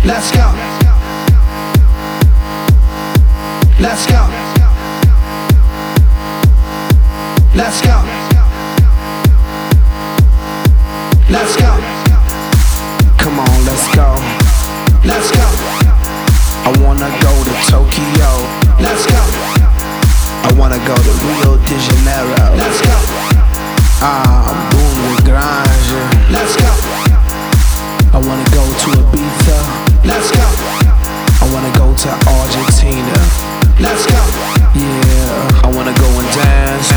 Let's go. Let's go. Let's go. Let's go. Come on, let's go. Let's go. I wanna go to Tokyo. Let's go. I wanna go to Rio de Janeiro. Let's go. Boom de Grange. Let's go. I wanna go to Ibiza. Let's go. I wanna go to Argentina. Let's go. Yeah, I wanna go and dance.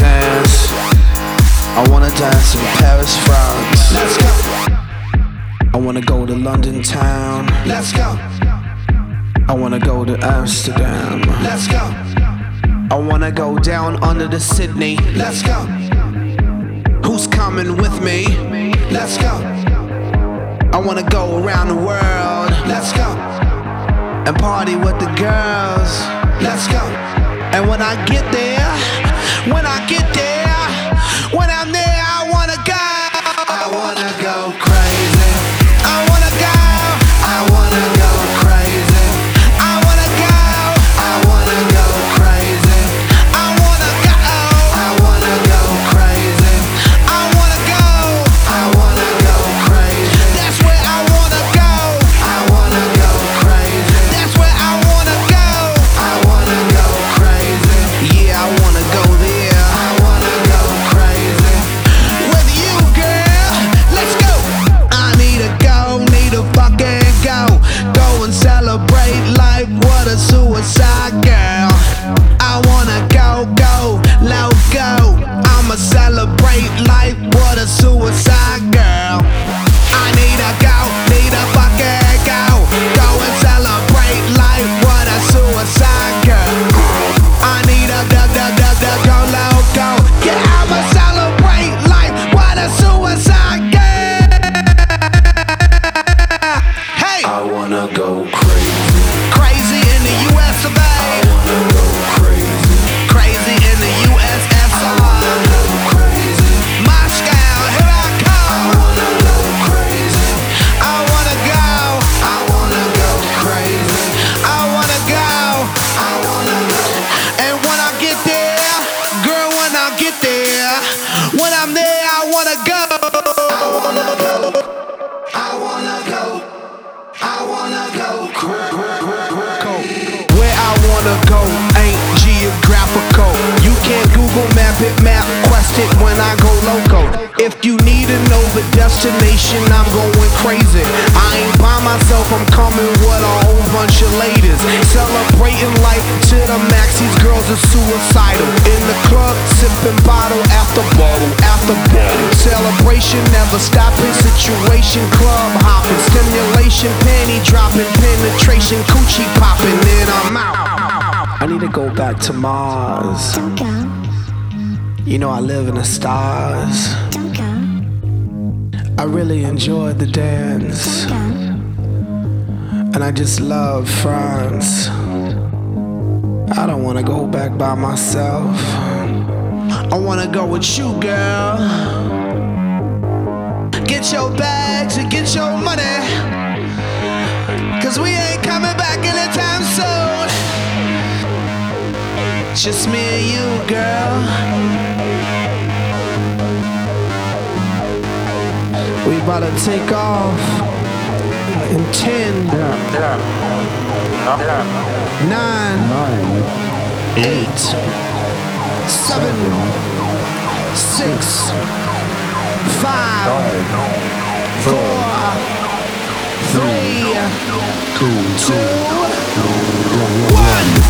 I wanna dance in Paris, France. Let's go. I wanna go to London town. Let's go. I wanna go to Amsterdam. Let's go. I wanna go down under the Sydney. Let's go. Who's coming with me? Let's go. I wanna go around the world Let's go. and party with the girls. Let's go. And when I get there, when I'm there, I wanna go. I wanna go crazy. I wanna go. I wanna go crazy. I wanna go. I wanna go crazy. I wanna go. I wanna go crazy. I wanna go. I wanna go crazy. That's where I wanna go. I wanna go crazy. That's where I wanna go. I wanna go crazy. Yeah, I wanna go there. I wanna go crazy. With you, girl, let's go. I need to fucking go. Go and celebrate life, what a suicide girl. I wanna go, loco. I'ma celebrate life, what a suicide girl. I need to fucking go. Go and celebrate life, what a suicide girl. I need to go loco. Yeah, I'ma celebrate life, what a suicide girl. Hey, I wanna go crazy. crazy in the US of A. I wanna go crazy. Crazy in the USSR. Crazy. Moscow, here I I come. wanna go crazy. I wanna go. I wanna go crazy. I wanna go. I wanna go. And when I get there, girl, when I get there, when I'm there, I wanna go. I wanna go. I wanna go. I wanna go crazy. Where I wanna go ain't geographical. You can't Google map it, map quest it when I go loco. If you need to know the destination, I'm going crazy. I ain't by myself, I'm coming with a whole bunch of ladies. Celebrating life to the max, these girls are suicidal. In the club, sipping bottle after bottle after bottle. Celebration never stopping, situation club hopping. Stimulation, panty dropping, penetration, coochie popping, then I'm out. I need to go back to Mars. Don't go, You know I live in the stars. don't go, I really enjoyed the dance, don't go. and I just love France. I don't wanna go back by myself. I wanna go with you, girl. Get your bags and get your money, 'cause we ain't coming back anytime soon. Just me and you, girl. We about to take off in 10, 9, 8, 7, 6, 5, 4, 3, 2, 1.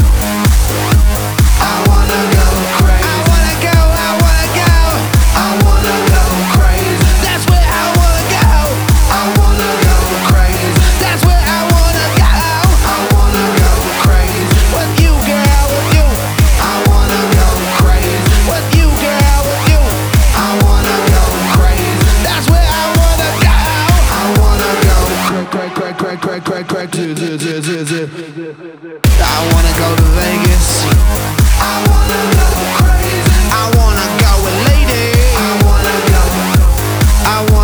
I wanna go crazy. I wanna go, I wanna go. I wanna go crazy. That's where I wanna go. I wanna go crazy. That's where I wanna go. I wanna go crazy. With you, girl, with you. I wanna go crazy. With you, girl, with you. I wanna go crazy. That's where I wanna go. I wanna go Crack. I wanna go to Vegas. I wanna go crazy. I wanna go with ladies. I wanna go. I wanna